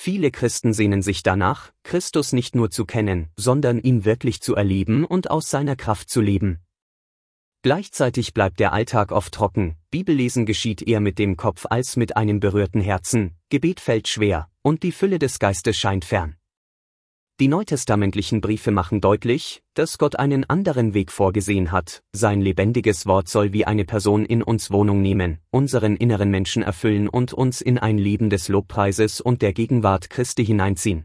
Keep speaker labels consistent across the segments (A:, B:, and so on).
A: Viele Christen sehnen sich danach, Christus nicht nur zu kennen, sondern ihn wirklich zu erleben und aus seiner Kraft zu leben. Gleichzeitig bleibt der Alltag oft trocken, Bibellesen geschieht eher mit dem Kopf als mit einem berührten Herzen, Gebet fällt schwer, und die Fülle des Geistes scheint fern. Die neutestamentlichen Briefe machen deutlich, dass Gott einen anderen Weg vorgesehen hat, sein lebendiges Wort soll wie eine Person in uns Wohnung nehmen, unseren inneren Menschen erfüllen und uns in ein Leben des Lobpreises und der Gegenwart Christi hineinziehen.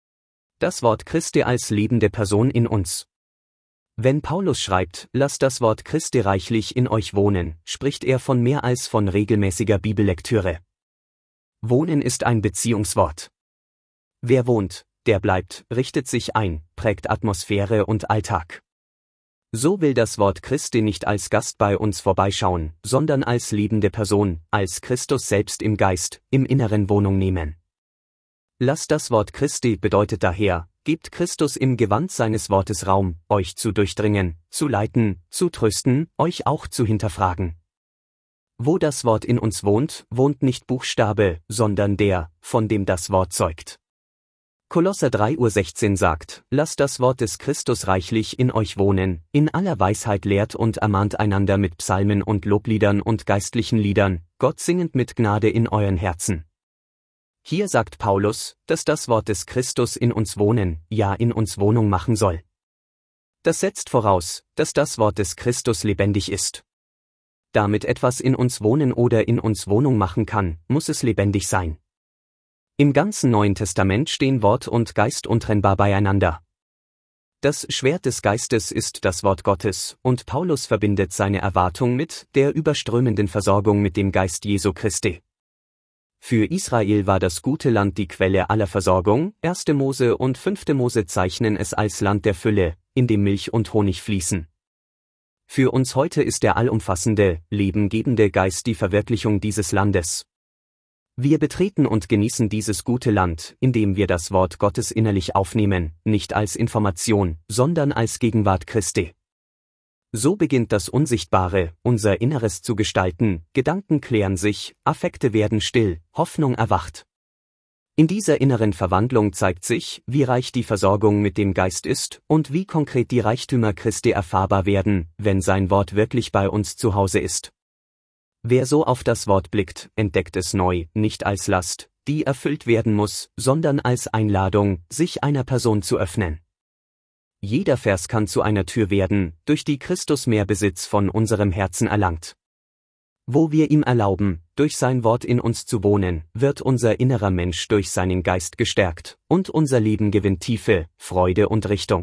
A: Das Wort Christi als lebende Person in uns. Wenn Paulus schreibt, lasst das Wort Christi reichlich in euch wohnen, spricht er von mehr als von regelmäßiger Bibellektüre. Wohnen ist ein Beziehungswort. Wer wohnt, der bleibt, richtet sich ein, prägt Atmosphäre und Alltag. So will das Wort Christi nicht als Gast bei uns vorbeischauen, sondern als lebende Person, als Christus selbst im Geist, im Inneren Wohnung nehmen. Lasst das Wort Christi bedeutet daher, gebt Christus im Gewand seines Wortes Raum, euch zu durchdringen, zu leiten, zu trösten, euch auch zu hinterfragen. Wo das Wort in uns wohnt, wohnt nicht Buchstabe, sondern der, von dem das Wort zeugt. Kolosser 3,16 sagt, lasst das Wort des Christus reichlich in euch wohnen, in aller Weisheit lehrt und ermahnt einander mit Psalmen und Lobliedern und geistlichen Liedern, Gott singend mit Gnade in euren Herzen. Hier sagt Paulus, dass das Wort des Christus in uns wohnen, ja in uns Wohnung machen soll. Das setzt voraus, dass das Wort des Christus lebendig ist. Damit etwas in uns wohnen oder in uns Wohnung machen kann, muss es lebendig sein. Im ganzen Neuen Testament stehen Wort und Geist untrennbar beieinander. Das Schwert des Geistes ist das Wort Gottes, und Paulus verbindet seine Erwartung mit der überströmenden Versorgung mit dem Geist Jesu Christi. Für Israel war das gute Land die Quelle aller Versorgung, 1. Mose und 5. Mose zeichnen es als Land der Fülle, in dem Milch und Honig fließen. Für uns heute ist der allumfassende, lebengebende Geist die Verwirklichung dieses Landes. Wir betreten und genießen dieses gute Land, indem wir das Wort Gottes innerlich aufnehmen, nicht als Information, sondern als Gegenwart Christi. So beginnt das Unsichtbare, unser Inneres zu gestalten, Gedanken klären sich, Affekte werden still, Hoffnung erwacht. In dieser inneren Verwandlung zeigt sich, wie reich die Versorgung mit dem Geist ist und wie konkret die Reichtümer Christi erfahrbar werden, wenn sein Wort wirklich bei uns zu Hause ist. Wer so auf das Wort blickt, entdeckt es neu, nicht als Last, die erfüllt werden muss, sondern als Einladung, sich einer Person zu öffnen. Jeder Vers kann zu einer Tür werden, durch die Christus mehr Besitz von unserem Herzen erlangt. Wo wir ihm erlauben, durch sein Wort in uns zu wohnen, wird unser innerer Mensch durch seinen Geist gestärkt, und unser Leben gewinnt Tiefe, Freude und Richtung.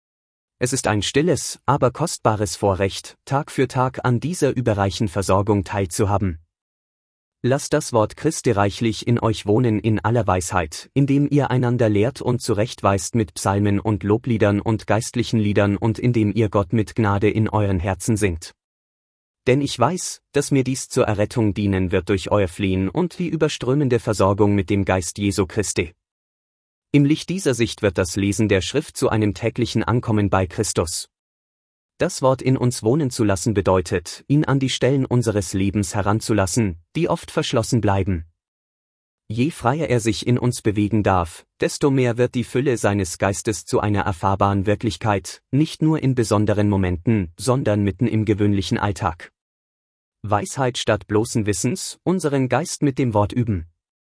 A: Es ist ein stilles, aber kostbares Vorrecht, Tag für Tag an dieser überreichen Versorgung teilzuhaben. Lasst das Wort Christi reichlich in euch wohnen in aller Weisheit, indem ihr einander lehrt und zurechtweist mit Psalmen und Lobliedern und geistlichen Liedern und indem ihr Gott mit Gnade in euren Herzen singt. Denn ich weiß, dass mir dies zur Errettung dienen wird durch euer Flehen und die überströmende Versorgung mit dem Geist Jesu Christi. Im Licht dieser Sicht wird das Lesen der Schrift zu einem täglichen Ankommen bei Christus. Das Wort in uns wohnen zu lassen bedeutet, ihn an die Stellen unseres Lebens heranzulassen, die oft verschlossen bleiben. Je freier er sich in uns bewegen darf, desto mehr wird die Fülle seines Geistes zu einer erfahrbaren Wirklichkeit, nicht nur in besonderen Momenten, sondern mitten im gewöhnlichen Alltag. Weisheit statt bloßen Wissens, unseren Geist mit dem Wort üben.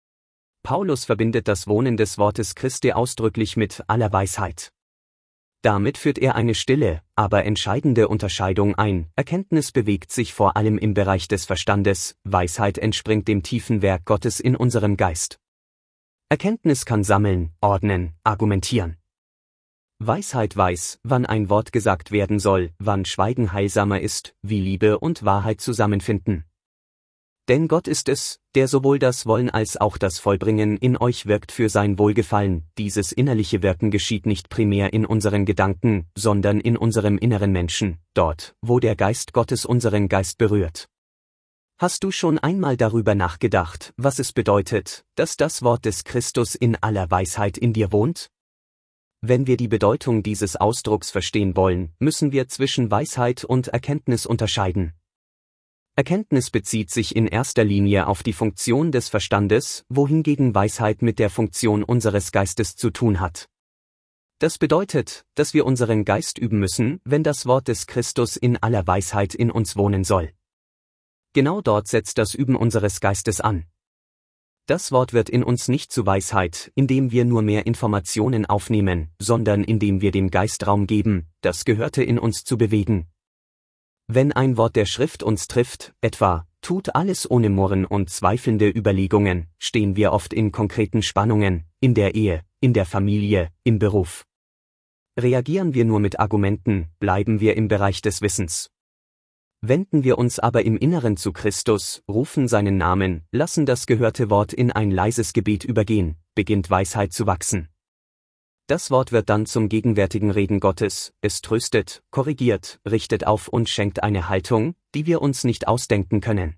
A: Paulus verbindet das Wohnen des Wortes Christi ausdrücklich mit aller Weisheit. Damit führt er eine stille, aber entscheidende Unterscheidung ein. Erkenntnis bewegt sich vor allem im Bereich des Verstandes, Weisheit entspringt dem tiefen Werk Gottes in unserem Geist. Erkenntnis kann sammeln, ordnen, argumentieren. Weisheit weiß, wann ein Wort gesagt werden soll, wann Schweigen heilsamer ist, wie Liebe und Wahrheit zusammenfinden. Denn Gott ist es, der sowohl das Wollen als auch das Vollbringen in euch wirkt für sein Wohlgefallen. Dieses innerliche Wirken geschieht nicht primär in unseren Gedanken, sondern in unserem inneren Menschen, dort, wo der Geist Gottes unseren Geist berührt. Hast du schon einmal darüber nachgedacht, was es bedeutet, dass das Wort des Christus in aller Weisheit in dir wohnt? Wenn wir die Bedeutung dieses Ausdrucks verstehen wollen, müssen wir zwischen Weisheit und Erkenntnis unterscheiden. Erkenntnis bezieht sich in erster Linie auf die Funktion des Verstandes, wohingegen Weisheit mit der Funktion unseres Geistes zu tun hat. Das bedeutet, dass wir unseren Geist üben müssen, wenn das Wort des Christus in aller Weisheit in uns wohnen soll. Genau dort setzt das Üben unseres Geistes an. Das Wort wird in uns nicht zu Weisheit, indem wir nur mehr Informationen aufnehmen, sondern indem wir dem Geist Raum geben, das Gehörte in uns zu bewegen. Wenn ein Wort der Schrift uns trifft, etwa, tut alles ohne Murren und zweifelnde Überlegungen, stehen wir oft in konkreten Spannungen, in der Ehe, in der Familie, im Beruf. Reagieren wir nur mit Argumenten, bleiben wir im Bereich des Wissens. Wenden wir uns aber im Inneren zu Christus, rufen seinen Namen, lassen das gehörte Wort in ein leises Gebet übergehen, beginnt Weisheit zu wachsen. Das Wort wird dann zum gegenwärtigen Reden Gottes, es tröstet, korrigiert, richtet auf und schenkt eine Haltung, die wir uns nicht ausdenken können.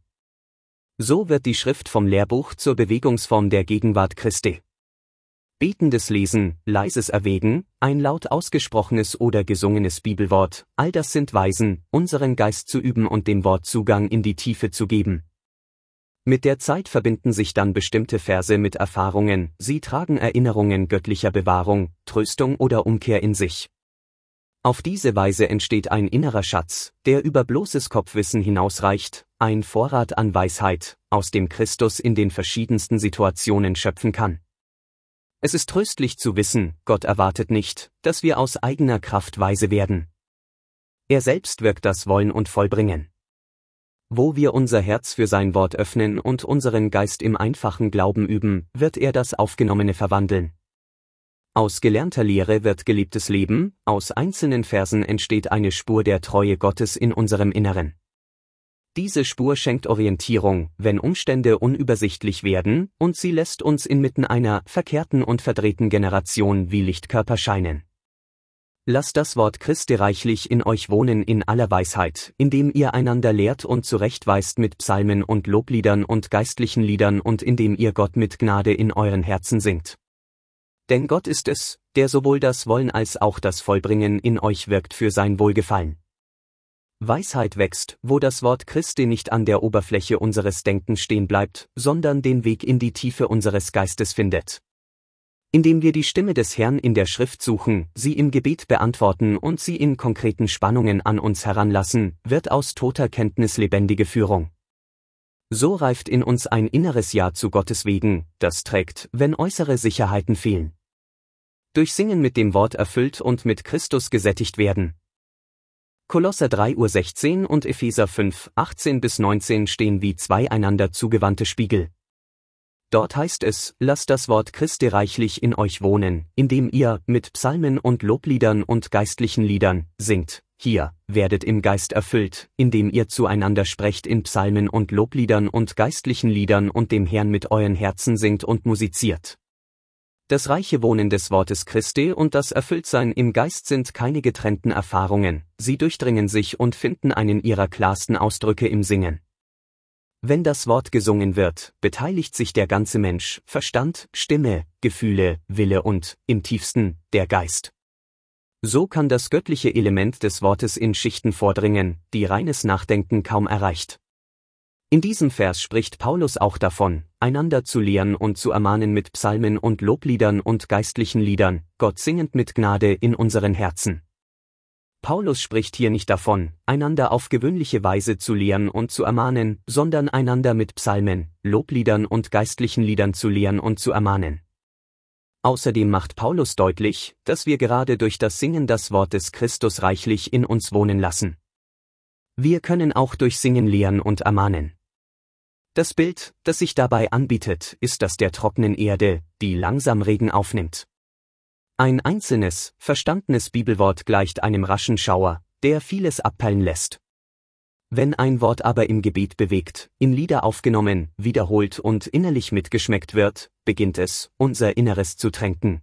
A: So wird die Schrift vom Lehrbuch zur Bewegungsform der Gegenwart Christi. Betendes Lesen, leises Erwägen, ein laut ausgesprochenes oder gesungenes Bibelwort, all das sind Weisen, unseren Geist zu üben und dem Wort Zugang in die Tiefe zu geben. Mit der Zeit verbinden sich dann bestimmte Verse mit Erfahrungen, sie tragen Erinnerungen göttlicher Bewahrung, Tröstung oder Umkehr in sich. Auf diese Weise entsteht ein innerer Schatz, der über bloßes Kopfwissen hinausreicht, ein Vorrat an Weisheit, aus dem Christus in den verschiedensten Situationen schöpfen kann. Es ist tröstlich zu wissen, Gott erwartet nicht, dass wir aus eigener Kraft weise werden. Er selbst wirkt das Wollen und Vollbringen. Wo wir unser Herz für sein Wort öffnen und unseren Geist im einfachen Glauben üben, wird er das Aufgenommene verwandeln. Aus gelernter Lehre wird gelebtes Leben, aus einzelnen Versen entsteht eine Spur der Treue Gottes in unserem Inneren. Diese Spur schenkt Orientierung, wenn Umstände unübersichtlich werden, und sie lässt uns inmitten einer verkehrten und verdrehten Generation wie Lichtkörper scheinen. Lasst das Wort Christi reichlich in euch wohnen in aller Weisheit, indem ihr einander lehrt und zurechtweist mit Psalmen und Lobliedern und geistlichen Liedern und indem ihr Gott mit Gnade in euren Herzen singt. Denn Gott ist es, der sowohl das Wollen als auch das Vollbringen in euch wirkt für sein Wohlgefallen. Weisheit wächst, wo das Wort Christi nicht an der Oberfläche unseres Denkens stehen bleibt, sondern den Weg in die Tiefe unseres Geistes findet. Indem wir die Stimme des Herrn in der Schrift suchen, sie im Gebet beantworten und sie in konkreten Spannungen an uns heranlassen, wird aus toter Kenntnis lebendige Führung. So reift in uns ein inneres Ja zu Gottes wegen, das trägt, wenn äußere Sicherheiten fehlen. Durch Singen mit dem Wort erfüllt und mit Christus gesättigt werden. Kolosser 3:16 und Epheser 5:18-19 stehen wie zwei einander zugewandte Spiegel. Dort heißt es, lasst das Wort Christi reichlich in euch wohnen, indem ihr, mit Psalmen und Lobliedern und geistlichen Liedern, singt. Hier, werdet im Geist erfüllt, indem ihr zueinander sprecht in Psalmen und Lobliedern und geistlichen Liedern und dem Herrn mit euren Herzen singt und musiziert. Das reiche Wohnen des Wortes Christi und das Erfülltsein im Geist sind keine getrennten Erfahrungen, sie durchdringen sich und finden einen ihrer klarsten Ausdrücke im Singen. Wenn das Wort gesungen wird, beteiligt sich der ganze Mensch, Verstand, Stimme, Gefühle, Wille und, im tiefsten, der Geist. So kann das göttliche Element des Wortes in Schichten vordringen, die reines Nachdenken kaum erreicht. In diesem Vers spricht Paulus auch davon, einander zu lehren und zu ermahnen mit Psalmen und Lobliedern und geistlichen Liedern, Gott singend mit Gnade in unseren Herzen. Paulus spricht hier nicht davon, einander auf gewöhnliche Weise zu lehren und zu ermahnen, sondern einander mit Psalmen, Lobliedern und geistlichen Liedern zu lehren und zu ermahnen. Außerdem macht Paulus deutlich, dass wir gerade durch das Singen das Wort des Christus reichlich in uns wohnen lassen. Wir können auch durch Singen lehren und ermahnen. Das Bild, das sich dabei anbietet, ist das der trockenen Erde, die langsam Regen aufnimmt. Ein einzelnes, verstandenes Bibelwort gleicht einem raschen Schauer, der vieles abperlen lässt. Wenn ein Wort aber im Gebet bewegt, in Lieder aufgenommen, wiederholt und innerlich mitgeschmeckt wird, beginnt es, unser Inneres zu tränken.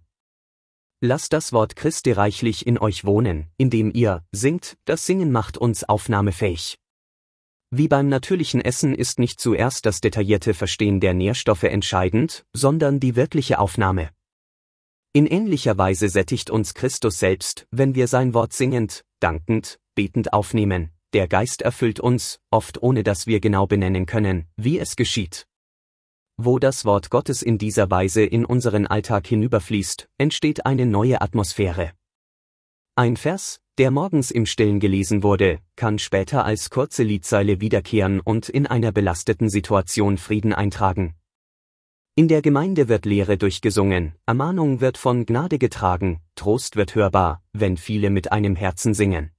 A: Lasst das Wort Christi reichlich in euch wohnen, indem ihr singt, das Singen macht uns aufnahmefähig. Wie beim natürlichen Essen ist nicht zuerst das detaillierte Verstehen der Nährstoffe entscheidend, sondern die wirkliche Aufnahme. In ähnlicher Weise sättigt uns Christus selbst, wenn wir sein Wort singend, dankend, betend aufnehmen, der Geist erfüllt uns, oft ohne dass wir genau benennen können, wie es geschieht. Wo das Wort Gottes in dieser Weise in unseren Alltag hinüberfließt, entsteht eine neue Atmosphäre. Ein Vers, der morgens im Stillen gelesen wurde, kann später als kurze Liedzeile wiederkehren und in einer belasteten Situation Frieden eintragen. In der Gemeinde wird Lehre durchgesungen, Ermahnung wird von Gnade getragen, Trost wird hörbar, wenn viele mit einem Herzen singen.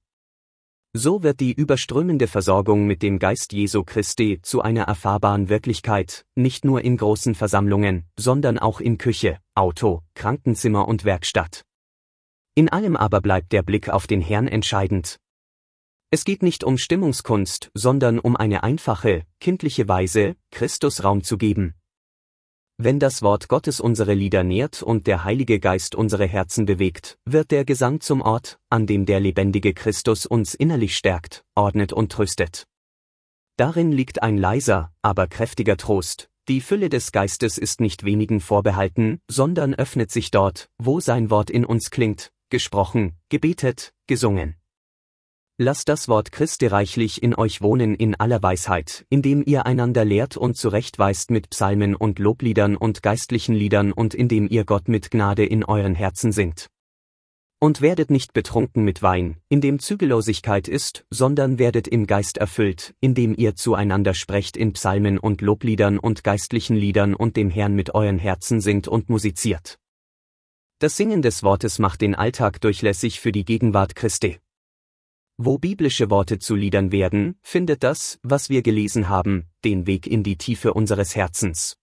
A: So wird die überströmende Versorgung mit dem Geist Jesu Christi zu einer erfahrbaren Wirklichkeit, nicht nur in großen Versammlungen, sondern auch in Küche, Auto, Krankenzimmer und Werkstatt. In allem aber bleibt der Blick auf den Herrn entscheidend. Es geht nicht um Stimmungskunst, sondern um eine einfache, kindliche Weise, Christus Raum zu geben. Wenn das Wort Gottes unsere Lieder nährt und der Heilige Geist unsere Herzen bewegt, wird der Gesang zum Ort, an dem der lebendige Christus uns innerlich stärkt, ordnet und tröstet. Darin liegt ein leiser, aber kräftiger Trost. Die Fülle des Geistes ist nicht wenigen vorbehalten, sondern öffnet sich dort, wo sein Wort in uns klingt, gesprochen, gebetet, gesungen. Lasst das Wort Christi reichlich in euch wohnen in aller Weisheit, indem ihr einander lehrt und zurechtweist mit Psalmen und Lobliedern und geistlichen Liedern und indem ihr Gott mit Gnade in euren Herzen singt. Und werdet nicht betrunken mit Wein, in dem Zügellosigkeit ist, sondern werdet im Geist erfüllt, indem ihr zueinander sprecht in Psalmen und Lobliedern und geistlichen Liedern und dem Herrn mit euren Herzen singt und musiziert. Das Singen des Wortes macht den Alltag durchlässig für die Gegenwart Christi. Wo biblische Worte zu Liedern werden, findet das, was wir gelesen haben, den Weg in die Tiefe unseres Herzens.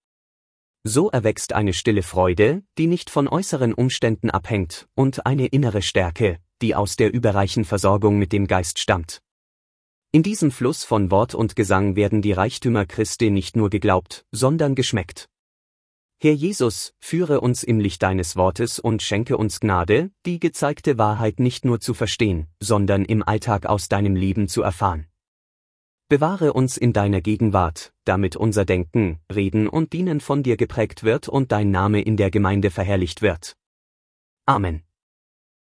A: So erwächst eine stille Freude, die nicht von äußeren Umständen abhängt, und eine innere Stärke, die aus der überreichen Versorgung mit dem Geist stammt. In diesem Fluss von Wort und Gesang werden die Reichtümer Christi nicht nur geglaubt, sondern geschmeckt. Herr Jesus, führe uns im Licht deines Wortes und schenke uns Gnade, die gezeigte Wahrheit nicht nur zu verstehen, sondern im Alltag aus deinem Leben zu erfahren. Bewahre uns in deiner Gegenwart, damit unser Denken, Reden und Dienen von dir geprägt wird und dein Name in der Gemeinde verherrlicht wird. Amen.